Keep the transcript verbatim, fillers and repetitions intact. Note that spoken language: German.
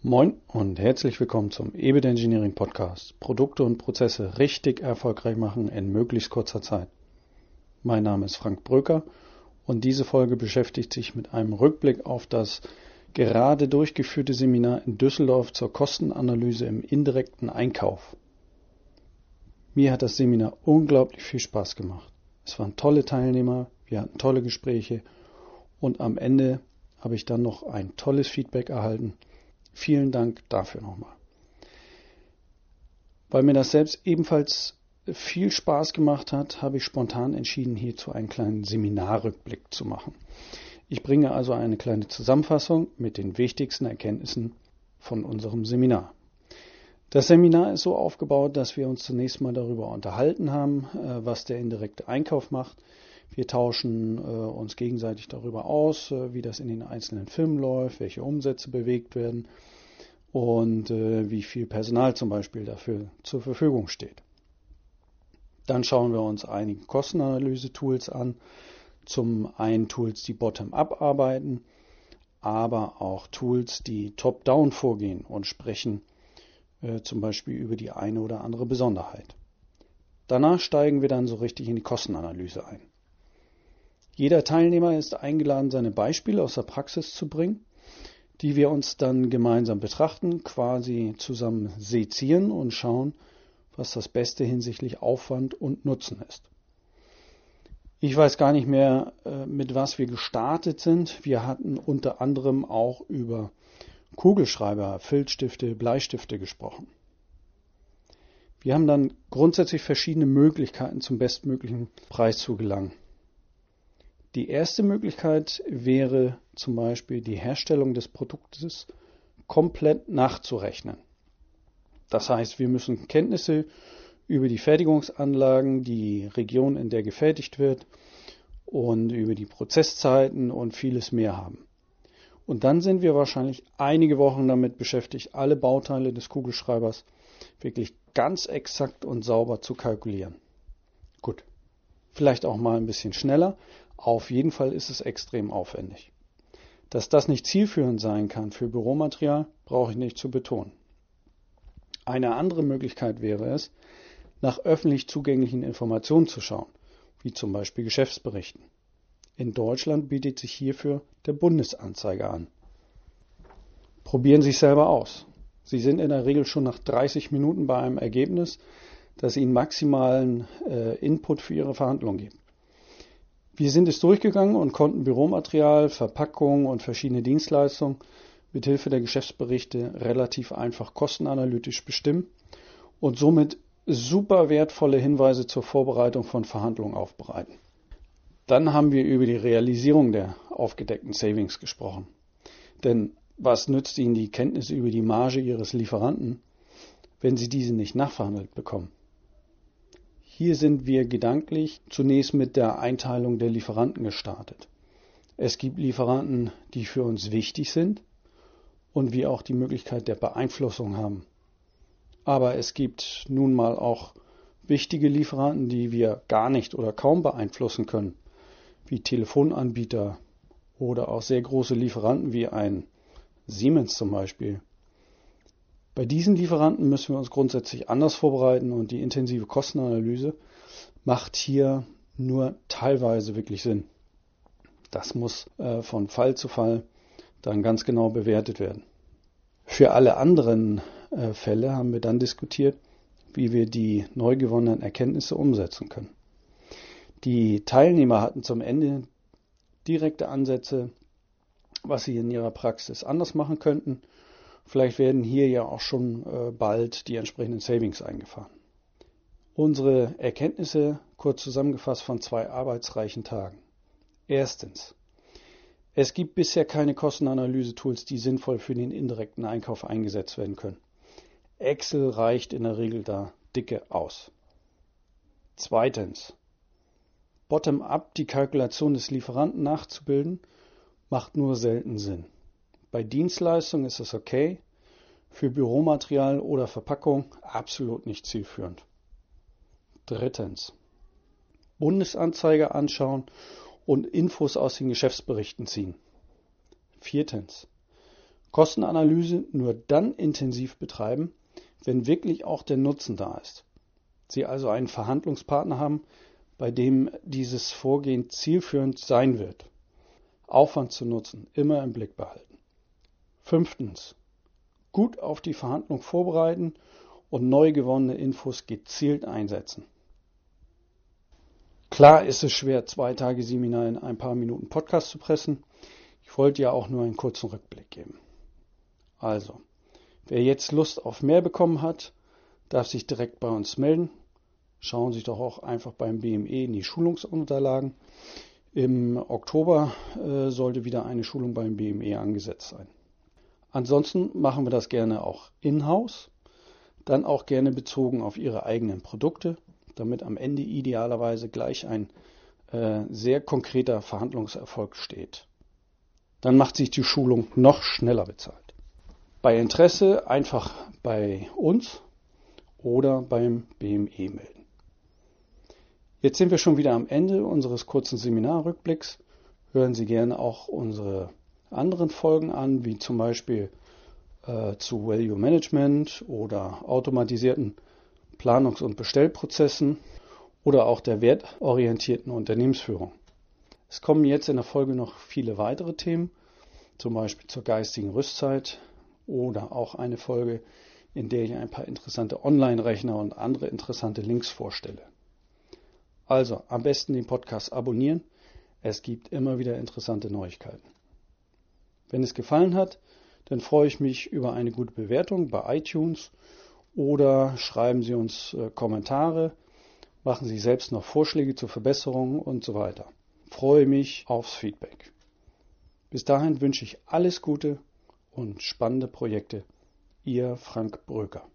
Moin und herzlich willkommen zum E B I T Engineering Podcast. Produkte und Prozesse richtig erfolgreich machen in möglichst kurzer Zeit. Mein Name ist Frank Bröker und diese Folge beschäftigt sich mit einem Rückblick auf das gerade durchgeführte Seminar in Düsseldorf zur Kostenanalyse im indirekten Einkauf. Mir hat das Seminar unglaublich viel Spaß gemacht. Es waren tolle Teilnehmer, wir hatten tolle Gespräche und am Ende habe ich dann noch ein tolles Feedback erhalten. Vielen Dank dafür nochmal. Weil mir das selbst ebenfalls viel Spaß gemacht hat, habe ich spontan entschieden, hierzu einen kleinen Seminarrückblick zu machen. Ich bringe also eine kleine Zusammenfassung mit den wichtigsten Erkenntnissen von unserem Seminar. Das Seminar ist so aufgebaut, dass wir uns zunächst mal darüber unterhalten haben, was der indirekte Einkauf macht. Wir tauschen uns gegenseitig darüber aus, wie das in den einzelnen Firmen läuft, welche Umsätze bewegt werden und wie viel Personal zum Beispiel dafür zur Verfügung steht. Dann schauen wir uns einige Kostenanalyse-Tools an. Zum einen Tools, die bottom-up arbeiten, aber auch Tools, die top-down vorgehen und sprechen äh, zum Beispiel über die eine oder andere Besonderheit. Danach steigen wir dann so richtig in die Kostenanalyse ein. Jeder Teilnehmer ist eingeladen, seine Beispiele aus der Praxis zu bringen, die wir uns dann gemeinsam betrachten, quasi zusammen sezieren und schauen, was das Beste hinsichtlich Aufwand und Nutzen ist. Ich weiß gar nicht mehr, mit was wir gestartet sind. Wir hatten unter anderem auch über Kugelschreiber, Filzstifte, Bleistifte gesprochen. Wir haben dann grundsätzlich verschiedene Möglichkeiten zum bestmöglichen Preis zu gelangen. Die erste Möglichkeit wäre zum Beispiel die Herstellung des Produktes komplett nachzurechnen. Das heißt, wir müssen Kenntnisse über die Fertigungsanlagen, die Region, in der gefertigt wird und über die Prozesszeiten und vieles mehr haben. Und dann sind wir wahrscheinlich einige Wochen damit beschäftigt, alle Bauteile des Kugelschreibers wirklich ganz exakt und sauber zu kalkulieren. Gut, vielleicht auch mal ein bisschen schneller. Auf jeden Fall ist es extrem aufwendig. Dass das nicht zielführend sein kann für Büromaterial, brauche ich nicht zu betonen. Eine andere Möglichkeit wäre es, nach öffentlich zugänglichen Informationen zu schauen, wie zum Beispiel Geschäftsberichten. In Deutschland bietet sich hierfür der Bundesanzeiger an. Probieren Sie es selber aus. Sie sind in der Regel schon nach dreißig Minuten bei einem Ergebnis, das Ihnen maximalen äh, Input für Ihre Verhandlung gibt. Wir sind es durchgegangen und konnten Büromaterial, Verpackung und verschiedene Dienstleistungen mit Hilfe der Geschäftsberichte relativ einfach kostenanalytisch bestimmen und somit super wertvolle Hinweise zur Vorbereitung von Verhandlungen aufbereiten. Dann haben wir über die Realisierung der aufgedeckten Savings gesprochen. Denn was nützt Ihnen die Kenntnis über die Marge Ihres Lieferanten, wenn Sie diese nicht nachverhandelt bekommen? Hier sind wir gedanklich zunächst mit der Einteilung der Lieferanten gestartet. Es gibt Lieferanten, die für uns wichtig sind und wir auch die Möglichkeit der Beeinflussung haben. Aber es gibt nun mal auch wichtige Lieferanten, die wir gar nicht oder kaum beeinflussen können, wie Telefonanbieter oder auch sehr große Lieferanten wie ein Siemens zum Beispiel. Bei diesen Lieferanten müssen wir uns grundsätzlich anders vorbereiten und die intensive Kostenanalyse macht hier nur teilweise wirklich Sinn. Das muss äh, von Fall zu Fall dann ganz genau bewertet werden. Für alle anderen äh, Fälle haben wir dann diskutiert, wie wir die neu gewonnenen Erkenntnisse umsetzen können. Die Teilnehmer hatten zum Ende direkte Ansätze, was sie in ihrer Praxis anders machen könnten. Vielleicht werden hier ja auch schon äh, bald die entsprechenden Savings eingefahren. Unsere Erkenntnisse, kurz zusammengefasst, von zwei arbeitsreichen Tagen. Erstens. Es gibt bisher keine Kostenanalyse-Tools, die sinnvoll für den indirekten Einkauf eingesetzt werden können. Excel reicht in der Regel da dicke aus. Zweitens. Bottom-up die Kalkulation des Lieferanten nachzubilden, macht nur selten Sinn. Bei Dienstleistungen ist es okay, für Büromaterial oder Verpackung absolut nicht zielführend. Drittens. Bundesanzeiger anschauen und Infos aus den Geschäftsberichten ziehen. Viertens. Kostenanalyse nur dann intensiv betreiben, wenn wirklich auch der Nutzen da ist. Sie also einen Verhandlungspartner haben, bei dem dieses Vorgehen zielführend sein wird. Aufwand zu Nutzen immer im Blick behalten. Fünftens. Gut auf die Verhandlung vorbereiten und neu gewonnene Infos gezielt einsetzen. Klar ist es schwer, zwei Tage Seminar in ein paar Minuten Podcast zu pressen. Ich wollte ja auch nur einen kurzen Rückblick geben. Also, wer jetzt Lust auf mehr bekommen hat, darf sich direkt bei uns melden. Schauen Sie doch auch einfach beim B M E in die Schulungsunterlagen. Im Oktober äh, sollte wieder eine Schulung beim B M E angesetzt sein. Ansonsten machen wir das gerne auch in-house, dann auch gerne bezogen auf Ihre eigenen Produkte, damit am Ende idealerweise gleich ein äh, sehr konkreter Verhandlungserfolg steht. Dann macht sich die Schulung noch schneller bezahlt. Bei Interesse einfach bei uns oder beim B M E melden. Jetzt sind wir schon wieder am Ende unseres kurzen Seminarrückblicks. Hören Sie gerne auch unsere anderen Folgen an, wie zum Beispiel äh, zu Value Management oder automatisierten Planungs- und Bestellprozessen oder auch der wertorientierten Unternehmensführung. Es kommen jetzt in der Folge noch viele weitere Themen, zum Beispiel zur geistigen Rüstzeit oder auch eine Folge, in der ich ein paar interessante Online-Rechner und andere interessante Links vorstelle. Also am besten den Podcast abonnieren. Es gibt immer wieder interessante Neuigkeiten. Wenn es gefallen hat, dann freue ich mich über eine gute Bewertung bei iTunes oder schreiben Sie uns äh, Kommentare, machen Sie selbst noch Vorschläge zur Verbesserung und so weiter. Freue mich aufs Feedback. Bis dahin wünsche ich alles Gute und spannende Projekte. Ihr Frank Bröker.